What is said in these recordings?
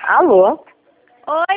Alô? Oi,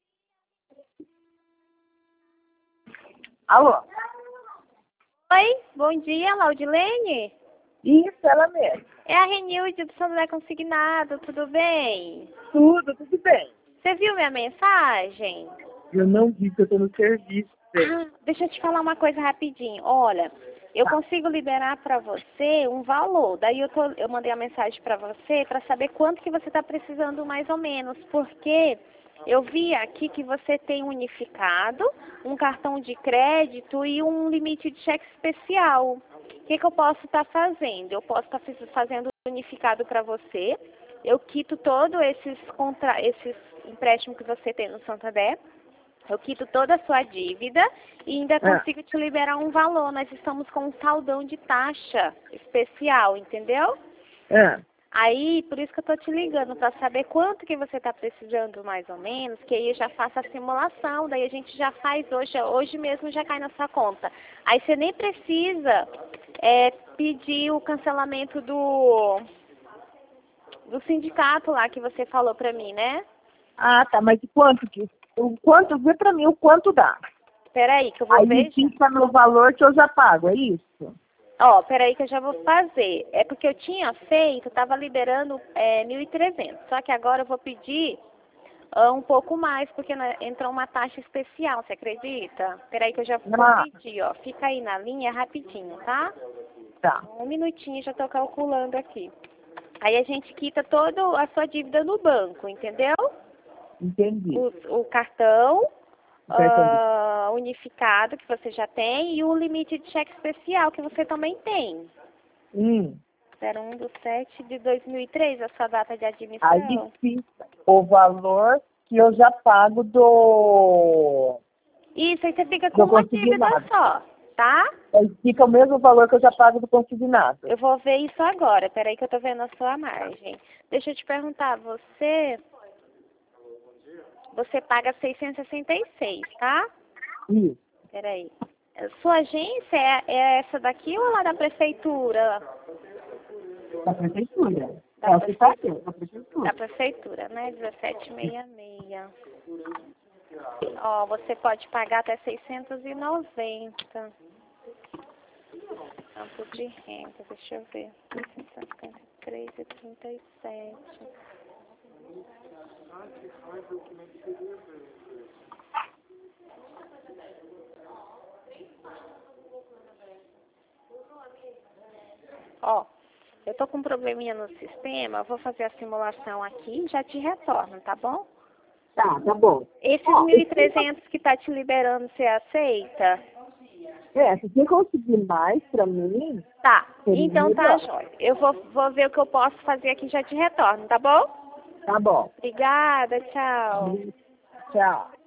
Alô? oi, bom dia, Laudilene. Isso, ela mesmo. É a Renilde do Celular Consignado, tudo bem? Tudo bem. Você viu minha mensagem? Eu não vi que eu tô no serviço. Deixa eu te falar uma coisa rapidinho. Olha, eu consigo liberar para você um valor. Daí eu mandei a mensagem para você para saber quanto que você está precisando mais ou menos, porque eu vi aqui que você tem um unificado, um cartão de crédito e um limite de cheque especial. O que eu posso estar fazendo? Eu posso estar fazendo unificado para você. Eu quito todos esses empréstimos que você tem no Santander. Eu quito toda a sua dívida e ainda consigo te liberar um valor. Nós estamos com um saldão de taxa especial, entendeu? Aí, por isso que eu tô te ligando, para saber quanto que você está precisando mais ou menos, que aí eu já faço a simulação, daí a gente já faz hoje mesmo já cai na sua conta. Aí você nem precisa pedir o cancelamento do sindicato lá que você falou para mim, né? Ah, tá, mas vê pra mim o quanto dá. Peraí, que eu vou ver. Aí fica no valor que eu já pago, é isso? Ó, peraí que eu já vou fazer. É porque eu tinha feito, tava liberando 1.300. Só que agora eu vou pedir um pouco mais, porque entrou uma taxa especial, você acredita? Peraí que eu já vou pedir, ó. Fica aí na linha rapidinho, tá? Tá. Um minutinho, já tô calculando aqui. Aí a gente quita toda a sua dívida no banco, entendeu? Entendi. O cartão unificado que você já tem e o limite de cheque especial que você também tem. 01/7 de 2003, a sua data de admissão. Aí fica o valor que eu já pago do... Isso, aí você fica com uma dívida só, tá? Aí fica o mesmo valor que eu já pago do consignado. Eu vou ver isso agora, peraí que eu tô vendo a sua margem. Deixa eu te perguntar, você paga 666, tá? Isso. Peraí. Sua agência é essa daqui ou lá da prefeitura? Da prefeitura. Da prefeitura. Da prefeitura, né? 1766. Ó, você pode pagar até 690. Campo de renda, deixa eu ver. 653,37. Ó, eu tô com um probleminha no sistema, vou fazer a simulação aqui e já te retorno, tá bom? Tá bom. Esses 1.300 que tá te liberando, você aceita? Se você conseguir mais pra mim... Tá, então tá, jóia. Eu vou ver o que eu posso fazer aqui e já te retorno, tá bom? Tá bom. Obrigada, tchau. Tchau.